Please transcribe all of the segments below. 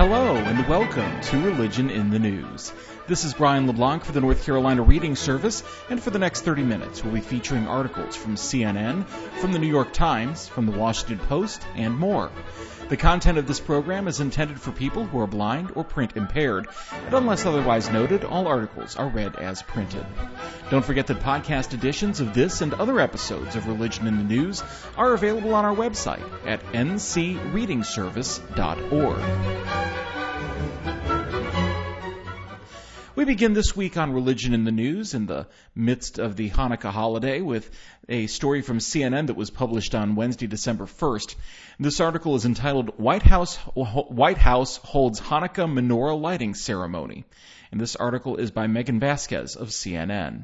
Hello and welcome to Religion in the News. This is Brian LeBlanc for the North Carolina Reading Service, and for the next 30 minutes we'll be featuring articles from CNN, from the New York Times, from the Washington Post, and more. The content of this program is intended for people who are blind or print impaired, and unless otherwise noted, all articles are read as printed. Don't forget that podcast editions of this and other episodes of Religion in the News are available on our website at ncreadingservice.org. We begin this week on Religion in the News in the midst of the Hanukkah holiday with a story from CNN that was published on Wednesday, December 1st. This article is entitled, White House Holds Hanukkah Menorah Lighting Ceremony. And this article is by Megan Vasquez of CNN.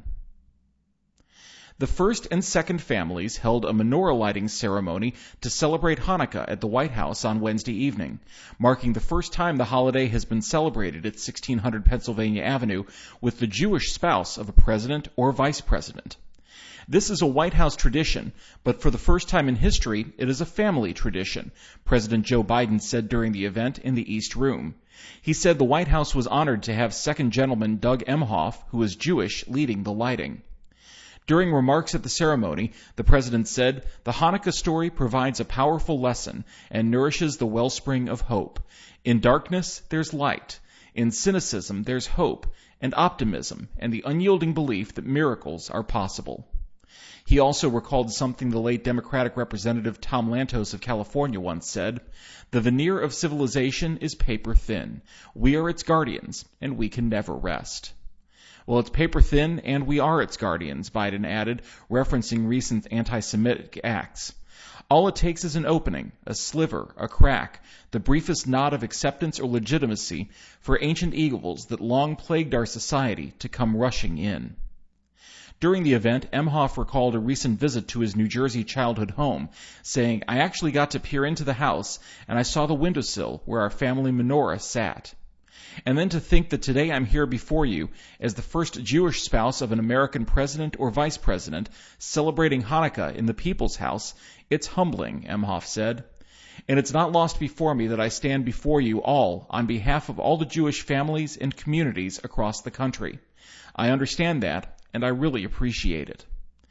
The first and second families held a menorah lighting ceremony to celebrate Hanukkah at the White House on Wednesday evening, marking the first time the holiday has been celebrated at 1600 Pennsylvania Avenue with the Jewish spouse of a president or vice president. This is a White House tradition, but for the first time in history, it is a family tradition, President Joe Biden said during the event in the East Room. He said the White House was honored to have Second Gentleman Doug Emhoff, who is Jewish, leading the lighting. During remarks at the ceremony, the president said, "The Hanukkah story provides a powerful lesson and nourishes the wellspring of hope. In darkness, there's light. In cynicism, there's hope and optimism and the unyielding belief that miracles are possible." He also recalled something the late Democratic Representative Tom Lantos of California once said, "The veneer of civilization is paper thin. We are its guardians, and we can never rest." Well, it's paper thin, and we are its guardians, Biden added, referencing recent anti-Semitic acts. All it takes is an opening, a sliver, a crack, the briefest nod of acceptance or legitimacy for ancient evils that long plagued our society to come rushing in. During the event, Emhoff recalled a recent visit to his New Jersey childhood home, saying, "I actually got to peer into the house, and I saw the windowsill where our family menorah sat. And then to think that today I'm here before you as the first Jewish spouse of an American president or vice president celebrating Hanukkah in the People's House, it's humbling," Emhoff said. "And it's not lost before me that I stand before you all on behalf of all the Jewish families and communities across the country. I understand that, and I really appreciate it."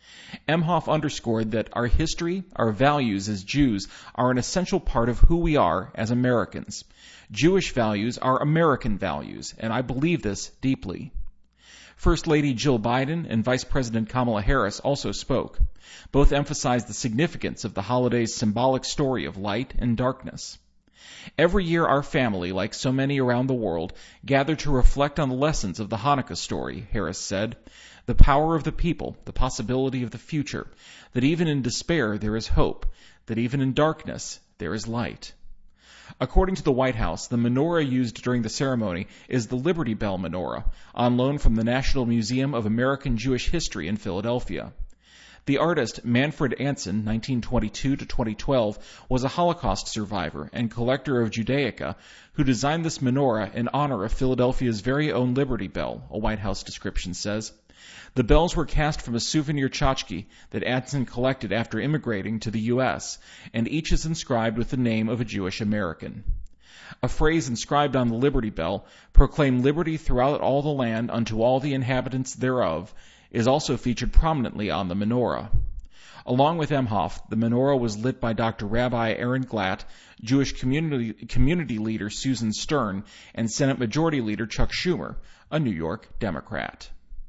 Emhoff underscored that our history, our values as Jews, are an essential part of who we are as Americans. Jewish values are American values, and I believe this deeply. First Lady Jill Biden and Vice President Kamala Harris also spoke. Both emphasized the significance of the holiday's symbolic story of light and darkness. "Every year our family, like so many around the world, gather to reflect on the lessons of the Hanukkah story," Harris said. "The power of the people, the possibility of the future, that even in despair there is hope, that even in darkness there is light." According to the White House, the menorah used during the ceremony is the Liberty Bell menorah, on loan from the National Museum of American Jewish History in Philadelphia. The artist Manfred Anson, 1922 to 2012, was a Holocaust survivor and collector of Judaica who designed this menorah in honor of Philadelphia's very own Liberty Bell, a White House description says. The bells were cast from a souvenir tchotchke that Anson collected after immigrating to the U.S., and each is inscribed with the name of a Jewish American. A phrase inscribed on the Liberty Bell, "Proclaim liberty throughout all the land unto all the inhabitants thereof," is also featured prominently on the menorah. Along with Emhoff, the menorah was lit by Dr. Rabbi Aaron Glatt, Jewish community leader Susan Stern, and Senate Majority Leader Chuck Schumer, a New York Democrat.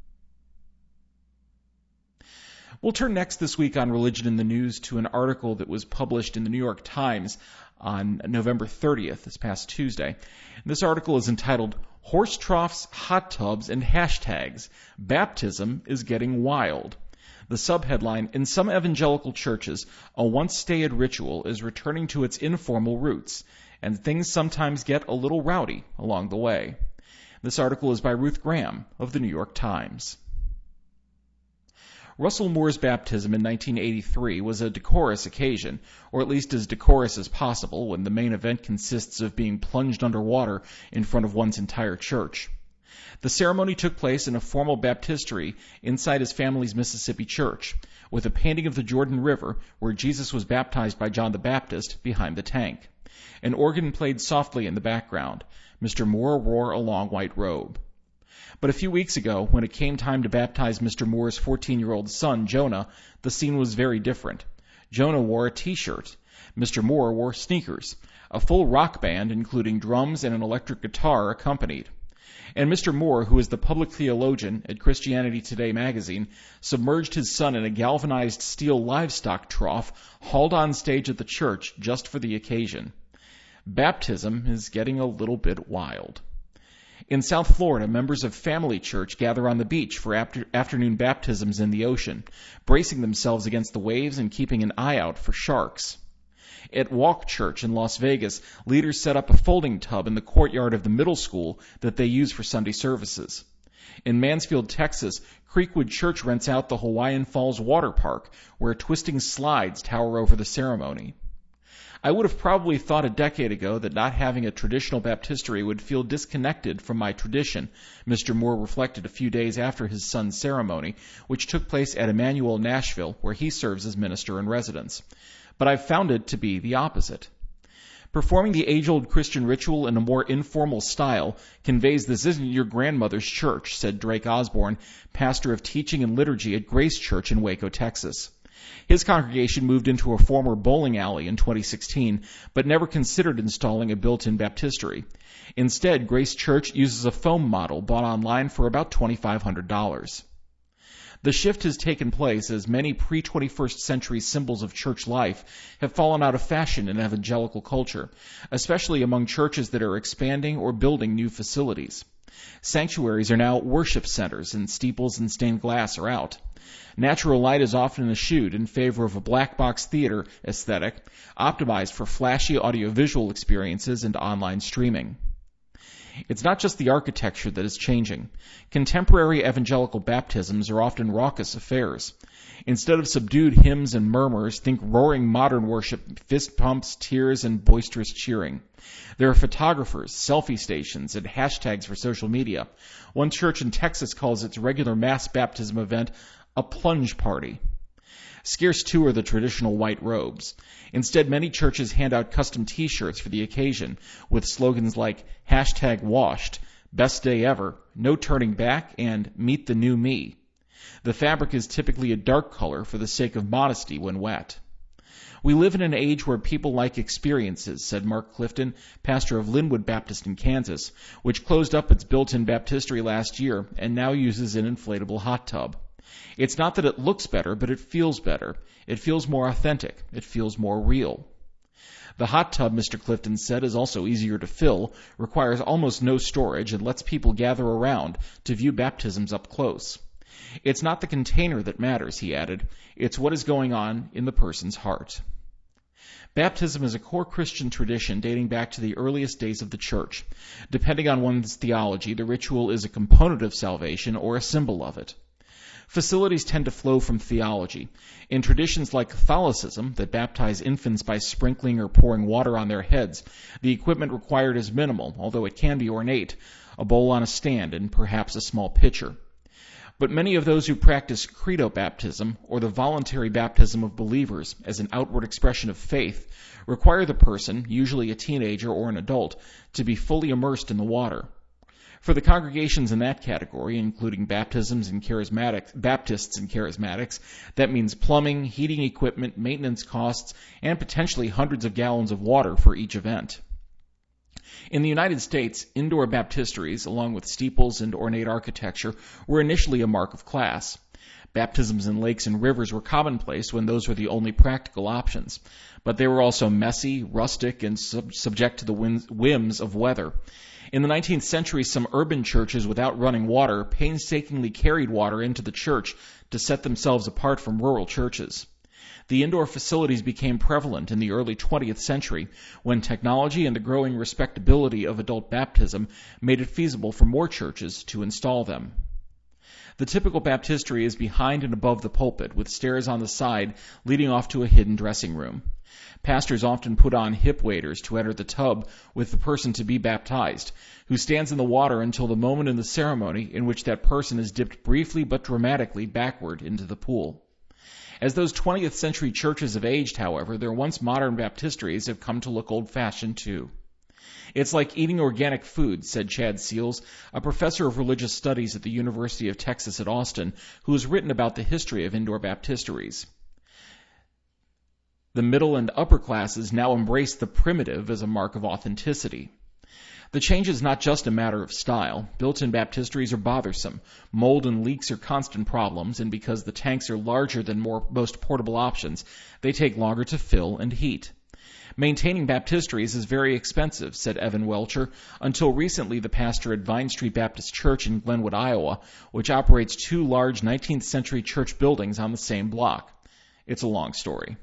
We'll turn next this week on Religion in the News to an article that was published in the New York Times on November 30th, this past Tuesday. This article is entitled, "Horse Troughs, Hot Tubs, and Hashtags. Baptism is Getting Wild." The subheadline, "In some evangelical churches, a once-staid ritual is returning to its informal roots, and things sometimes get a little rowdy along the way." This article is by Ruth Graham of the New York Times. Russell Moore's baptism in 1983 was a decorous occasion, or at least as decorous as possible when the main event consists of being plunged underwater in front of one's entire church. The ceremony took place in a formal baptistery inside his family's Mississippi church, with a painting of the Jordan River where Jesus was baptized by John the Baptist behind the tank. An organ played softly in the background. Mr. Moore wore a long white robe. But a few weeks ago, when it came time to baptize Mr. Moore's 14-year-old son, Jonah, the scene was very different. Jonah wore a T-shirt. Mr. Moore wore sneakers. A full rock band, including drums and an electric guitar, accompanied. And Mr. Moore, who is the public theologian at Christianity Today magazine, submerged his son in a galvanized steel livestock trough hauled on stage at the church just for the occasion. Baptism is getting a little bit wild. In South Florida, members of Family Church gather on the beach for afternoon baptisms in the ocean, bracing themselves against the waves and keeping an eye out for sharks. At Walk Church in Las Vegas, leaders set up a folding tub in the courtyard of the middle school that they use for Sunday services. In Mansfield, Texas, Creekwood Church rents out the Hawaiian Falls Water Park, where twisting slides tower over the ceremony. I would have probably thought a decade ago that not having a traditional baptistery would feel disconnected from my tradition, Mr. Moore reflected a few days after his son's ceremony, which took place at Emmanuel, Nashville, where he serves as minister in residence. But I've found it to be the opposite. Performing the age-old Christian ritual in a more informal style conveys this isn't your grandmother's church, said Drake Osborne, pastor of teaching and liturgy at Grace Church in Waco, Texas. His congregation moved into a former bowling alley in 2016, but never considered installing a built-in baptistery. Instead, Grace Church uses a foam model bought online for about $2,500. The shift has taken place as many pre-21st century symbols of church life have fallen out of fashion in evangelical culture, especially among churches that are expanding or building new facilities. Sanctuaries are now worship centers, and steeples and stained glass are out. Natural light is often eschewed in favor of a black box theater aesthetic, optimized for flashy audiovisual experiences and online streaming. It's not just the architecture that is changing. Contemporary evangelical baptisms are often raucous affairs. Instead of subdued hymns and murmurs, think roaring modern worship, fist pumps, tears, and boisterous cheering. There are photographers, selfie stations, and hashtags for social media. One church in Texas calls its regular mass baptism event a plunge party. Scarce too are the traditional white robes. Instead, many churches hand out custom T-shirts for the occasion, with slogans like #washed, best day ever, no turning back, and meet the new me. The fabric is typically a dark color for the sake of modesty when wet. We live in an age where people like experiences, said Mark Clifton, pastor of Linwood Baptist in Kansas, which closed up its built-in baptistery last year and now uses an inflatable hot tub. It's not that it looks better, but it feels better. It feels more authentic. It feels more real. The hot tub, Mr. Clifton said, is also easier to fill, requires almost no storage, and lets people gather around to view baptisms up close. It's not the container that matters, he added. It's what is going on in the person's heart. Baptism is a core Christian tradition dating back to the earliest days of the church. Depending on one's theology, the ritual is a component of salvation or a symbol of it. Facilities tend to flow from theology. In traditions like Catholicism, that baptize infants by sprinkling or pouring water on their heads, the equipment required is minimal, although it can be ornate, a bowl on a stand and perhaps a small pitcher. But many of those who practice credo baptism, or the voluntary baptism of believers as an outward expression of faith, require the person, usually a teenager or an adult, to be fully immersed in the water. For the congregations in that category, including Baptists and charismatics, that means plumbing, heating equipment, maintenance costs, and potentially hundreds of gallons of water for each event. In the United States, indoor baptisteries, along with steeples and ornate architecture, were initially a mark of class. Baptisms in lakes and rivers were commonplace when those were the only practical options. But they were also messy, rustic, and subject to the whims of weather. In the 19th century, some urban churches without running water painstakingly carried water into the church to set themselves apart from rural churches. The indoor facilities became prevalent in the early 20th century when technology and the growing respectability of adult baptism made it feasible for more churches to install them. The typical baptistery is behind and above the pulpit, with stairs on the side leading off to a hidden dressing room. Pastors often put on hip waders to enter the tub with the person to be baptized, who stands in the water until the moment in the ceremony in which that person is dipped briefly but dramatically backward into the pool. As those 20th century churches have aged, however, their once modern baptistries have come to look old-fashioned too. It's like eating organic food, said Chad Seals, a professor of religious studies at the University of Texas at Austin, who has written about the history of indoor baptistries. The middle and upper classes now embrace the primitive as a mark of authenticity. The change is not just a matter of style. Built-in baptistries are bothersome. Mold and leaks are constant problems, and because the tanks are larger than most portable options, they take longer to fill and heat. Maintaining baptistries is very expensive, said Evan Welcher, until recently the pastor at Vine Street Baptist Church in Glenwood, Iowa, which operates 2 large 19th century church buildings on the same block. It's a long story.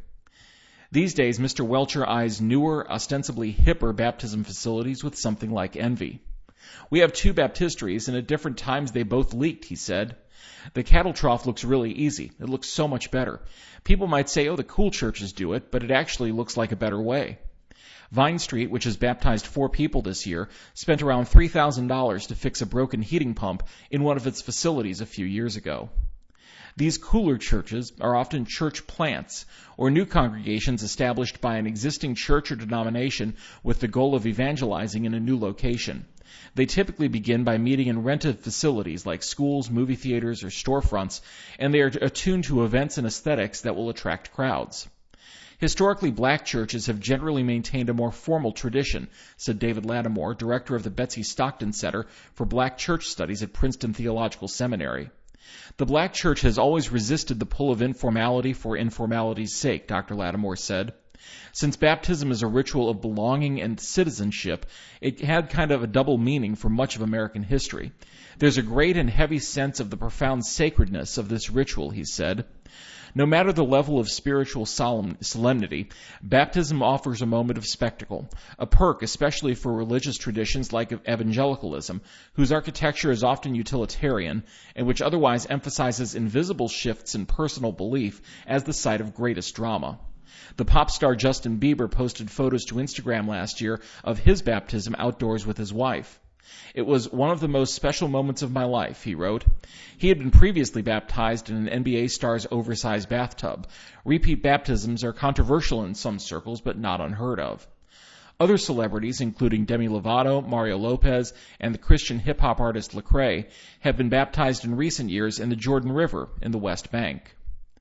These days, Mr. Welcher eyes newer, ostensibly hipper baptism facilities with something like envy. We have 2 baptistries, and at different times they both leaked, he said. The cattle trough looks really easy. It looks so much better. People might say, oh, the cool churches do it, but it actually looks like a better way. Vine Street, which has baptized 4 people this year, spent around $3,000 to fix a broken heating pump in one of its facilities a few years ago. These cooler churches are often church plants, or new congregations established by an existing church or denomination with the goal of evangelizing in a new location. They typically begin by meeting in rented facilities like schools, movie theaters, or storefronts, and they are attuned to events and aesthetics that will attract crowds. Historically, black churches have generally maintained a more formal tradition, said David Lattimore, director of the Betsy Stockton Center for Black Church Studies at Princeton Theological Seminary. The black church has always resisted the pull of informality for informality's sake, Dr. Lattimore said. Since baptism is a ritual of belonging and citizenship, it had kind of a double meaning for much of American history. There's a great and heavy sense of the profound sacredness of this ritual, he said. No matter the level of spiritual solemnity, baptism offers a moment of spectacle, a perk especially for religious traditions like evangelicalism, whose architecture is often utilitarian and which otherwise emphasizes invisible shifts in personal belief as the site of greatest drama. The pop star Justin Bieber posted photos to Instagram last year of his baptism outdoors with his wife. It was one of the most special moments of my life, he wrote. He had been previously baptized in an NBA star's oversized bathtub. Repeat baptisms are controversial in some circles, but not unheard of. Other celebrities, including Demi Lovato, Mario Lopez, and the Christian hip-hop artist Lecrae, have been baptized in recent years in the Jordan River in the West Bank.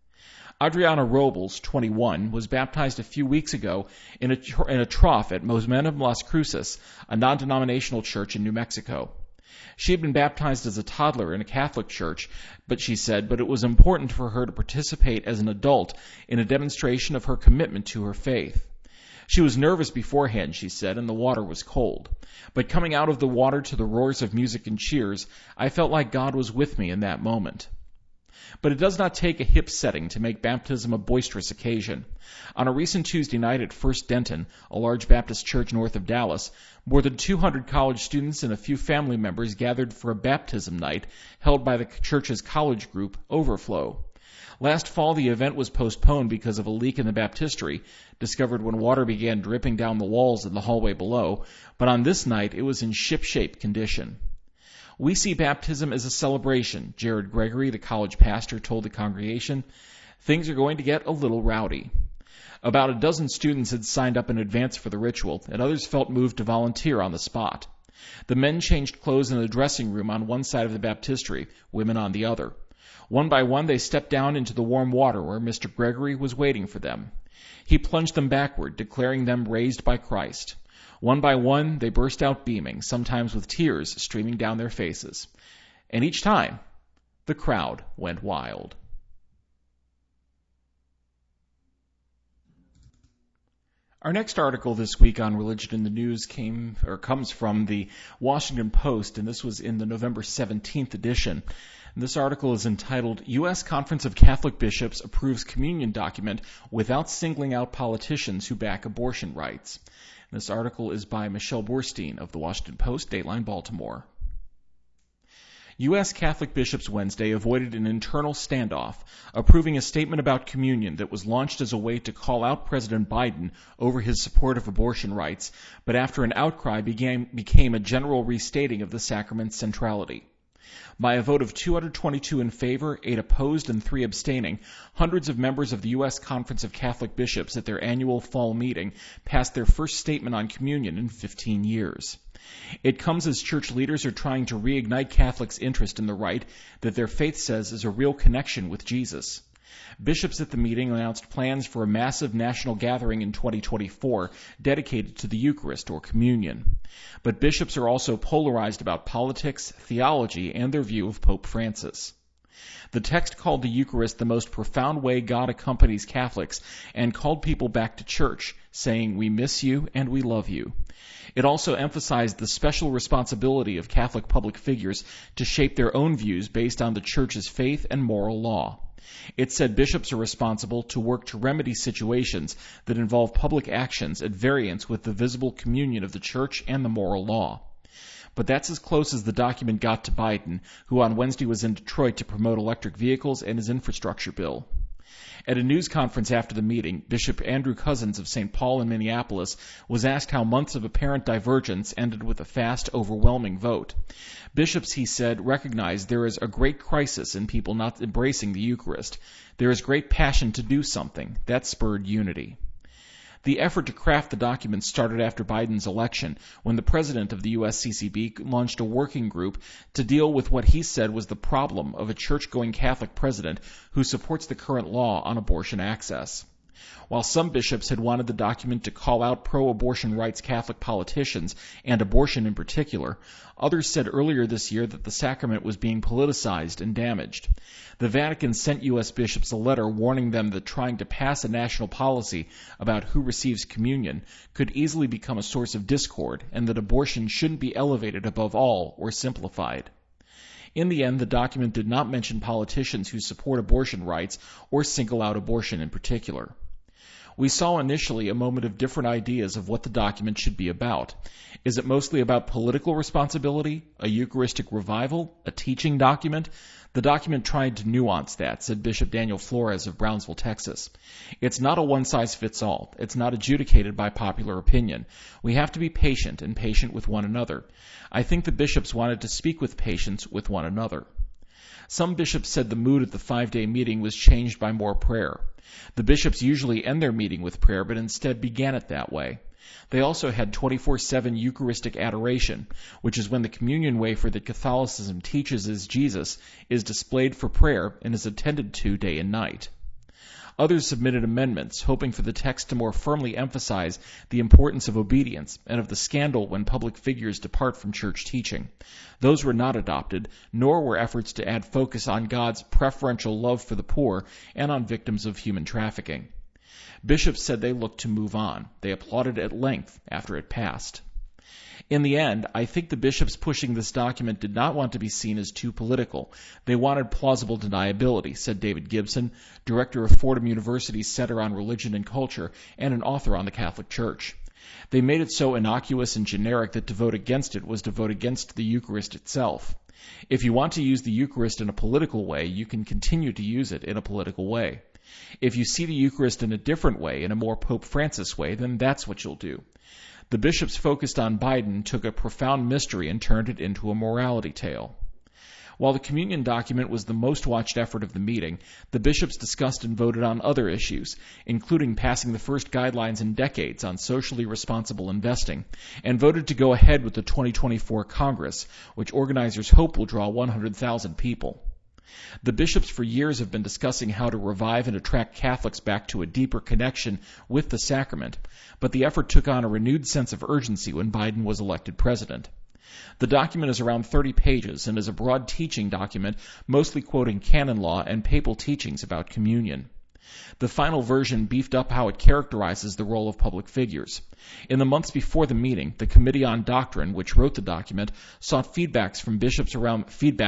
Adriana Robles, 21, was baptized a few weeks ago in a trough at Momentum Las Cruces, a non-denominational church in New Mexico. She had been baptized as a toddler in a Catholic church, but it was important for her to participate as an adult in a demonstration of her commitment to her faith. She was nervous beforehand, she said, and the water was cold. But coming out of the water to the roars of music and cheers, I felt like God was with me in that moment. But it does not take a hip setting to make baptism a boisterous occasion. On a recent Tuesday night at First Denton, a large Baptist church north of Dallas, more than 200 college students and a few family members gathered for a baptism night held by the church's college group, Overflow. Last fall, the event was postponed because of a leak in the baptistry, discovered when water began dripping down the walls in the hallway below, but on this night it was in ship-shape condition. We see baptism as a celebration, Jared Gregory, the college pastor, told the congregation. Things are going to get a little rowdy. About a dozen students had signed up in advance for the ritual, and others felt moved to volunteer on the spot. The men changed clothes in the dressing room on one side of the baptistry, women on the other. One by one, they stepped down into the warm water where Mr. Gregory was waiting for them. He plunged them backward, declaring them raised by Christ. One by one, they burst out beaming, sometimes with tears streaming down their faces. And each time, the crowd went wild. Our next article this week on Religion in the News comes from the Washington Post, and this was in the November 17th edition. And this article is entitled, U.S. Conference of Catholic Bishops Approves Communion Document Without Singling Out Politicians Who Back Abortion Rights. This article is by Michelle Borstein of the Washington Post, Dateline Baltimore. U.S. Catholic bishops Wednesday avoided an internal standoff, approving a statement about communion that was launched as a way to call out President Biden over his support of abortion rights, but after an outcry became a general restating of the sacrament's centrality. By a vote of 222 in favor, 8 opposed, and 3 abstaining, hundreds of members of the U.S. Conference of Catholic Bishops at their annual fall meeting passed their first statement on communion in 15 years. It comes as church leaders are trying to reignite Catholics' interest in the rite that their faith says is a real connection with Jesus. Bishops at the meeting announced plans for a massive national gathering in 2024 dedicated to the Eucharist or communion. But bishops are also polarized about politics, theology, and their view of Pope Francis. The text called the Eucharist the most profound way God accompanies Catholics and called people back to church, saying, "We miss you and we love you." It also emphasized the special responsibility of Catholic public figures to shape their own views based on the Church's faith and moral law. It said bishops are responsible to work to remedy situations that involve public actions at variance with the visible communion of the Church and the moral law. But that's as close as the document got to Biden, who on Wednesday was in Detroit to promote electric vehicles and his infrastructure bill. At a news conference after the meeting, Bishop Andrew Cousins of St. Paul in Minneapolis was asked how months of apparent divergence ended with a fast, overwhelming vote. Bishops, he said, recognize there is a great crisis in people not embracing the Eucharist. There is great passion to do something. That spurred unity. The effort to craft the document started after Biden's election, when the president of the USCCB launched a working group to deal with what he said was the problem of a church-going Catholic president who supports the current law on abortion access. While some bishops had wanted the document to call out pro-abortion rights Catholic politicians, and abortion in particular, others said earlier this year that the sacrament was being politicized and damaged. The Vatican sent U.S. bishops a letter warning them that trying to pass a national policy about who receives communion could easily become a source of discord, and that abortion shouldn't be elevated above all or simplified. In the end, the document did not mention politicians who support abortion rights or single out abortion in particular. We saw initially a moment of different ideas of what the document should be about. Is it mostly about political responsibility, a Eucharistic revival, a teaching document? The document tried to nuance that, said Bishop Daniel Flores of Brownsville, Texas. It's not a one-size-fits-all. It's not adjudicated by popular opinion. We have to be patient and patient with one another. I think the bishops wanted to speak with patience with one another. Some bishops said the mood at the 5-day meeting was changed by more prayer. The bishops usually end their meeting with prayer, but instead began it that way. They also had 24/7 Eucharistic adoration, which is when the communion wafer that Catholicism teaches is Jesus is displayed for prayer and is attended to day and night. Others submitted amendments, hoping for the text to more firmly emphasize the importance of obedience and of the scandal when public figures depart from church teaching. Those were not adopted, nor were efforts to add focus on God's preferential love for the poor and on victims of human trafficking. Bishops said they looked to move on. They applauded at length after it passed. In the end, I think the bishops pushing this document did not want to be seen as too political. They wanted plausible deniability, said David Gibson, director of Fordham University's Center on Religion and Culture and an author on the Catholic Church. They made it so innocuous and generic that to vote against it was to vote against the Eucharist itself. If you want to use the Eucharist in a political way, you can continue to use it in a political way. If you see the Eucharist in a different way, in a more Pope Francis way, then that's what you'll do. The bishops focused on Biden took a profound mystery and turned it into a morality tale. While the communion document was the most watched effort of the meeting, the bishops discussed and voted on other issues, including passing the first guidelines in decades on socially responsible investing, and voted to go ahead with the 2024 Congress, which organizers hope will draw 100,000 people. The bishops for years have been discussing how to revive and attract Catholics back to a deeper connection with the sacrament, but the effort took on a renewed sense of urgency when Biden was elected president. The document is around 30 pages and is a broad teaching document, mostly quoting canon law and papal teachings about communion. The final version beefed up how it characterizes the role of public figures. In the months before the meeting, the Committee on Doctrine, which wrote the document, sought feedback from bishops around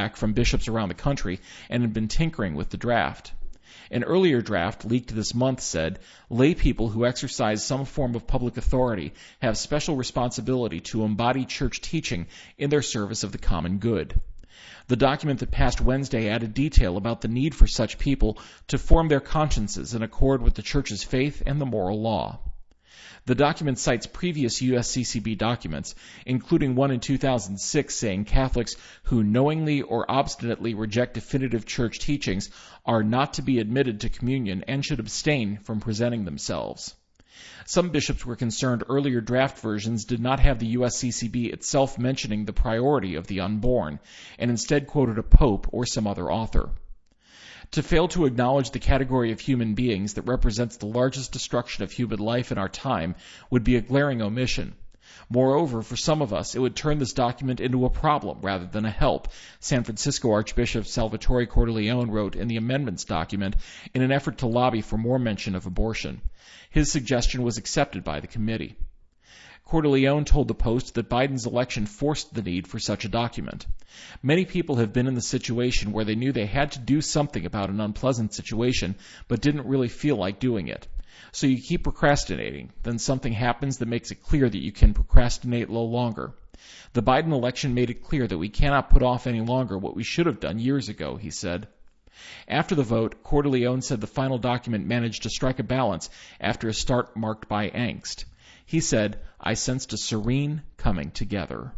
the country and had been tinkering with the draft. An earlier draft, leaked this month, said, lay people who exercise some form of public authority have special responsibility to embody church teaching in their service of the common good. The document that passed Wednesday added detail about the need for such people to form their consciences in accord with the Church's faith and the moral law. The document cites previous USCCB documents, including one in 2006 saying Catholics who knowingly or obstinately reject definitive church teachings are not to be admitted to communion and should abstain from presenting themselves. Some bishops were concerned earlier draft versions did not have the USCCB itself mentioning the priority of the unborn, and instead quoted a pope or some other author. To fail to acknowledge the category of human beings that represents the largest destruction of human life in our time would be a glaring omission. Moreover, for some of us, it would turn this document into a problem rather than a help, San Francisco Archbishop Salvatore Cordileone wrote in the amendments document in an effort to lobby for more mention of abortion. His suggestion was accepted by the committee. Cordileone told the Post that Biden's election forced the need for such a document. Many people have been in the situation where they knew they had to do something about an unpleasant situation, but didn't really feel like doing it. So you keep procrastinating. Then something happens that makes it clear that you can procrastinate no longer. The Biden election made it clear that we cannot put off any longer what we should have done years ago, he said. After the vote, Cordileone said the final document managed to strike a balance after a start marked by angst. He said, "I sensed a serene coming together."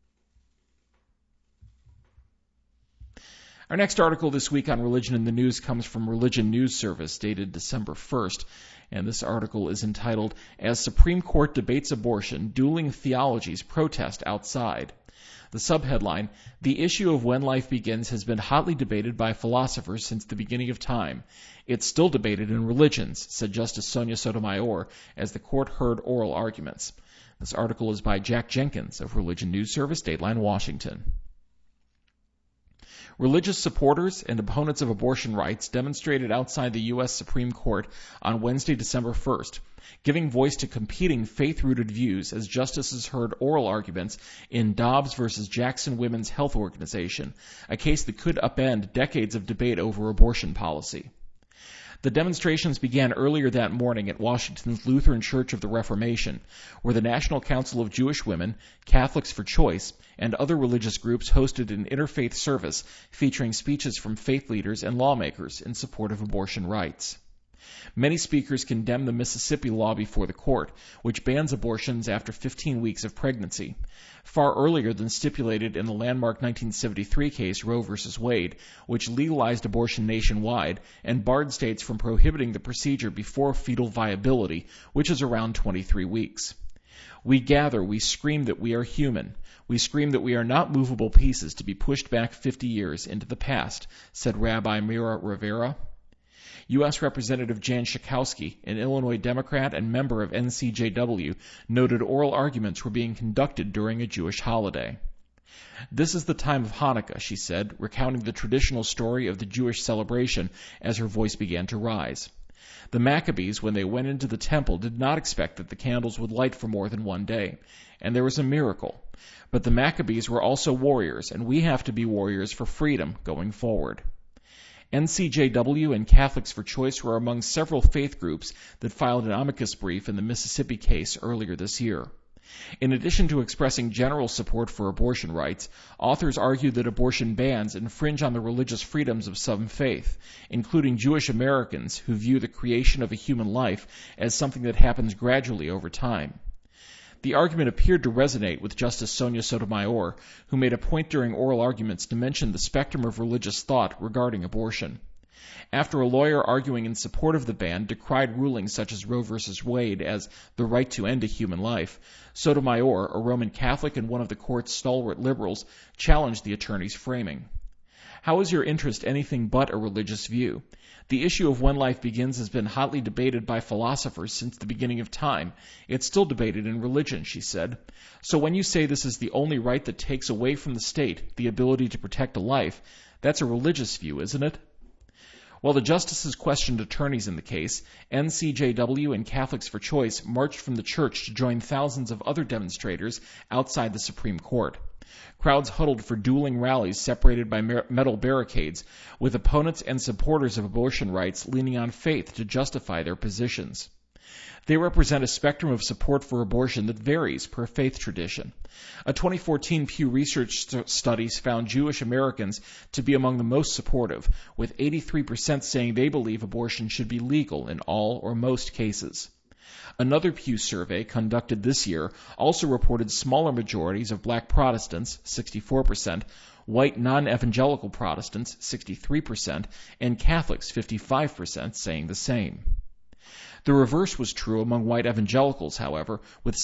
Our next article this week on Religion in the News comes from Religion News Service, dated December 1st, and this article is entitled, "As Supreme Court Debates Abortion, Dueling Theologies Protest Outside." The subheadline, "The issue of when life begins has been hotly debated by philosophers since the beginning of time. It's still debated in religions," said Justice Sonia Sotomayor as the court heard oral arguments. This article is by Jack Jenkins of Religion News Service, Dateline, Washington. Religious supporters and opponents of abortion rights demonstrated outside the U.S. Supreme Court on Wednesday, December 1st, giving voice to competing faith-rooted views as justices heard oral arguments in Dobbs v. Jackson Women's Health Organization, a case that could upend decades of debate over abortion policy. The demonstrations began earlier that morning at Washington's Lutheran Church of the Reformation, where the National Council of Jewish Women, Catholics for Choice, and other religious groups hosted an interfaith service featuring speeches from faith leaders and lawmakers in support of abortion rights. Many speakers condemned the Mississippi law before the court, which bans abortions after 15 weeks of pregnancy, far earlier than stipulated in the landmark 1973 case Roe v. Wade, which legalized abortion nationwide and barred states from prohibiting the procedure before fetal viability, which is around 23 weeks. "We gather, we scream that we are human. We scream that we are not movable pieces to be pushed back 50 years into the past," said Rabbi Mira Rivera. U.S. Representative Jan Schakowsky, an Illinois Democrat and member of NCJW, noted oral arguments were being conducted during a Jewish holiday. "This is the time of Hanukkah," she said, recounting the traditional story of the Jewish celebration as her voice began to rise. "The Maccabees, when they went into the temple, did not expect that the candles would light for more than one day, and there was a miracle. But the Maccabees were also warriors, and we have to be warriors for freedom going forward." NCJW and Catholics for Choice were among several faith groups that filed an amicus brief in the Mississippi case earlier this year. In addition to expressing general support for abortion rights, authors argue that abortion bans infringe on the religious freedoms of some faith, including Jewish Americans who view the creation of a human life as something that happens gradually over time. The argument appeared to resonate with Justice Sonia Sotomayor, who made a point during oral arguments to mention the spectrum of religious thought regarding abortion. After a lawyer arguing in support of the ban decried rulings such as Roe v. Wade as the right to end a human life, Sotomayor, a Roman Catholic and one of the court's stalwart liberals, challenged the attorney's framing. "How is your interest anything but a religious view? The issue of when life begins has been hotly debated by philosophers since the beginning of time. It's still debated in religion," she said. "So when you say this is the only right that takes away from the state the ability to protect a life, that's a religious view, isn't it?" While the justices questioned attorneys in the case, NCJW and Catholics for Choice marched from the church to join thousands of other demonstrators outside the Supreme Court. Crowds huddled for dueling rallies separated by metal barricades, with opponents and supporters of abortion rights leaning on faith to justify their positions. They represent a spectrum of support for abortion that varies per faith tradition. A 2014 Pew Research study found Jewish Americans to be among the most supportive, with 83% saying they believe abortion should be legal in all or most cases. Another Pew survey conducted this year also reported smaller majorities of black Protestants, 64%, white non-evangelical Protestants, 63%, and Catholics, 55%, saying the same. The reverse was true among white evangelicals, however, with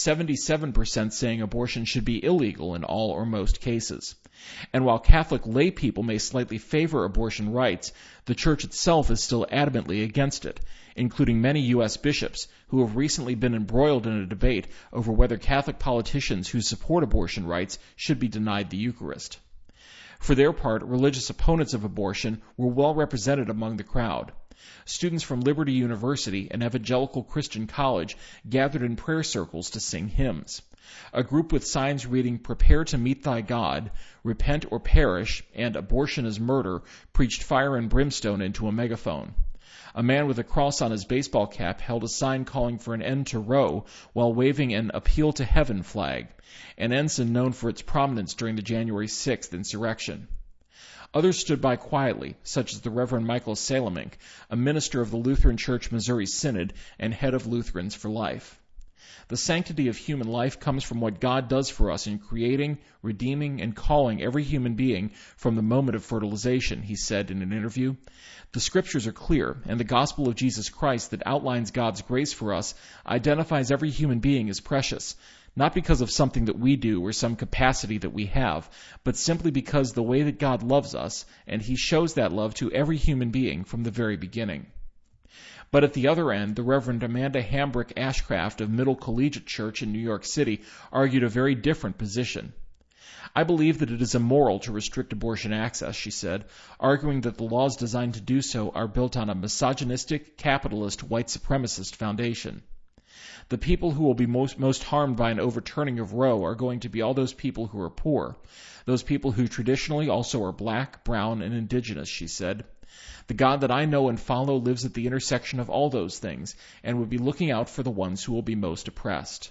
77% saying abortion should be illegal in all or most cases. And while Catholic lay people may slightly favor abortion rights, the Church itself is still adamantly against it, including many U.S. bishops who have recently been embroiled in a debate over whether Catholic politicians who support abortion rights should be denied the Eucharist. For their part, religious opponents of abortion were well represented among the crowd. Students from Liberty University, an evangelical Christian college, gathered in prayer circles to sing hymns. A group with signs reading, "Prepare to meet thy God," "Repent or perish," and "Abortion is murder," preached fire and brimstone into a megaphone. A man with a cross on his baseball cap held a sign calling for an end to Roe while waving an "Appeal to Heaven" flag, an ensign known for its prominence during the January 6th insurrection. Others stood by quietly, such as the Reverend Michael Salemink, a minister of the Lutheran Church Missouri Synod and head of Lutherans for Life. The sanctity of human life comes from what God does for us in creating, redeeming, and calling every human being from the moment of fertilization, he said in an interview. The Scriptures are clear, and the gospel of Jesus Christ that outlines God's grace for us identifies every human being as precious, not because of something that we do or some capacity that we have, but simply because the way that God loves us, and he shows that love to every human being from the very beginning. But at the other end, the Reverend Amanda Hambrick Ashcraft of Middle Collegiate Church in New York City argued a very different position. "I believe that it is immoral to restrict abortion access," she said, arguing that the laws designed to do so are built on a misogynistic, capitalist, white supremacist foundation. The people who will be most harmed by an overturning of Roe are going to be all those people who are poor, those people who traditionally also are black, brown, and indigenous, she said. The God that I know and follow lives at the intersection of all those things and would be looking out for the ones who will be most oppressed.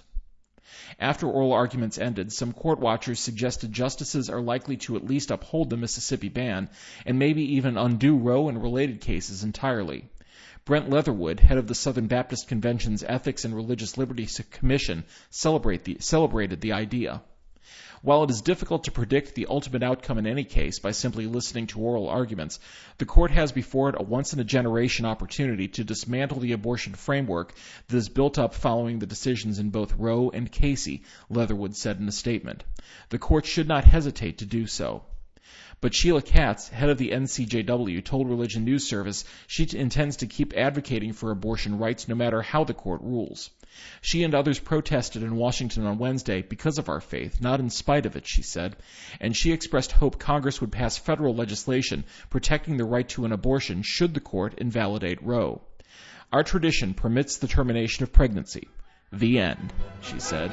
After oral arguments ended, some court watchers suggested justices are likely to at least uphold the Mississippi ban and maybe even undo Roe and related cases entirely. Brent Leatherwood, head of the Southern Baptist Convention's Ethics and Religious Liberty Commission, celebrated the idea. While it is difficult to predict the ultimate outcome in any case by simply listening to oral arguments, the court has before it a once-in-a-generation opportunity to dismantle the abortion framework that is built up following the decisions in both Roe and Casey, Leatherwood said in a statement. The court should not hesitate to do so. But Sheila Katz, head of the NCJW, told Religion News Service she intends to keep advocating for abortion rights no matter how the court rules. She and others protested in Washington on Wednesday because of our faith, not in spite of it, she said, and she expressed hope Congress would pass federal legislation protecting the right to an abortion should the court invalidate Roe. Our tradition permits the termination of pregnancy. The end, she said.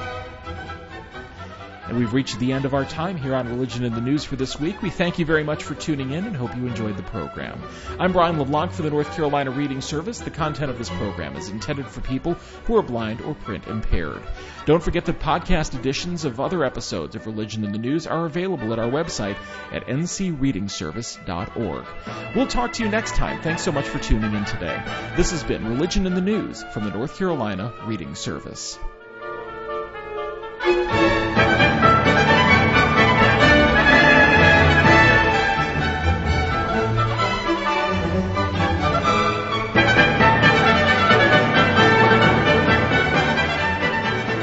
And we've reached the end of our time here on Religion in the News for this week. We thank you very much for tuning in and hope you enjoyed the program. I'm Brian LeBlanc for the North Carolina Reading Service. The content of this program is intended for people who are blind or print impaired. Don't forget that podcast editions of other episodes of Religion in the News are available at our website at ncreadingservice.org. We'll talk to you next time. Thanks so much for tuning in today. This has been Religion in the News from the North Carolina Reading Service.